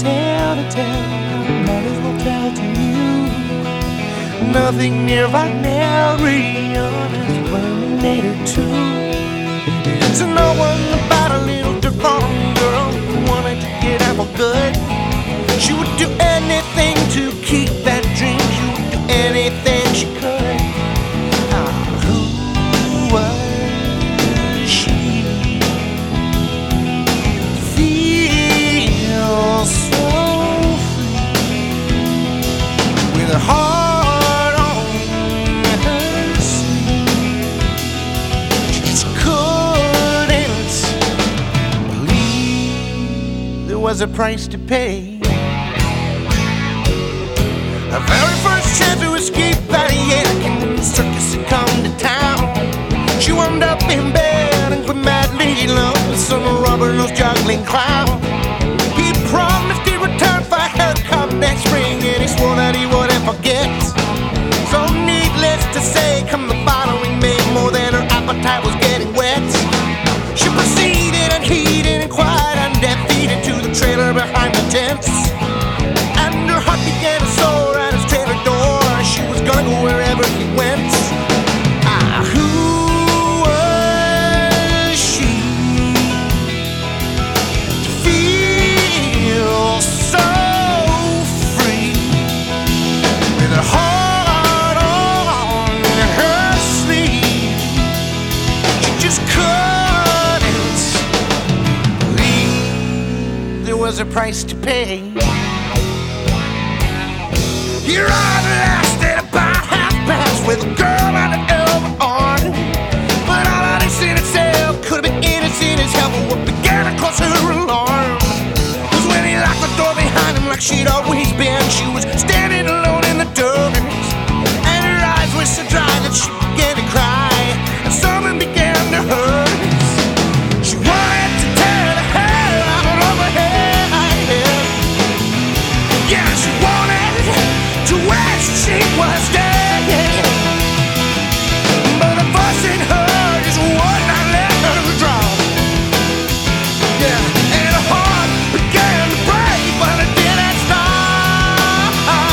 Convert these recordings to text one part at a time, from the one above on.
tale to tell, I might as well tell to you. Nothing near Wagnerian is Terminator 2. It's no one about a little deformed girl who wanted to get out for good. She would do anything to keep that dream. She would do anything she could. Who was she? Feels so free with her heart on her sleeve. She just couldn't believe there was a price to pay. Her very first chance to escape that Yank circus had come to town. She wound up in bed and quit madly in love with some rubber-nosed juggling clown. He promised he'd return for a haircut next spring, and he swore that he wouldn't forget. So needless to say, come the following May, more than her appetite was getting wet. She proceeded unheeded and quite undefeated to the trailer behind the tents. And her heart began to soar at his trailer door. She was gonna go wherever he went. Who was she to feel so free with her heart on her sleeve? She just couldn't believe there was a price to pay. He arrived last at about 1:30 with a girl on the elbow arm. But all that he seen itself could have been innocent as hell. But what began to cause her alarm was when he locked the door behind him like she'd always been. She was standing alone in the dark, and her eyes were so dry that she began to cry, and something began to hurt. She wanted to tear the hair out of her head. Yeah, she wanted to wish she was dead, but the voice in her just would not let her drop. Yeah, and her heart began to break, but it didn't stop.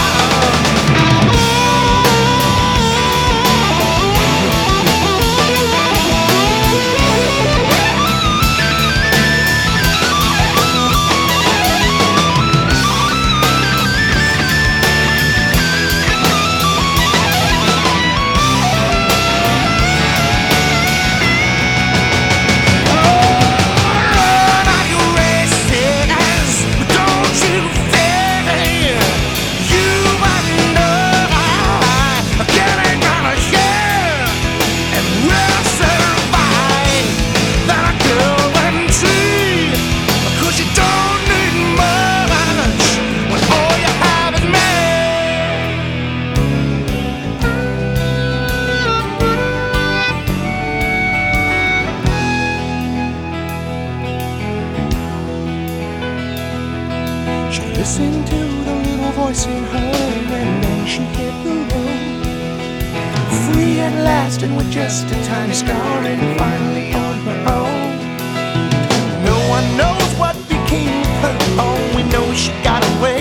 She listened to the little voice in her, and then she hit the road. Free at last, and with just a tiny scar, and finally on her own. No one knows what became of her. All we know is she got away.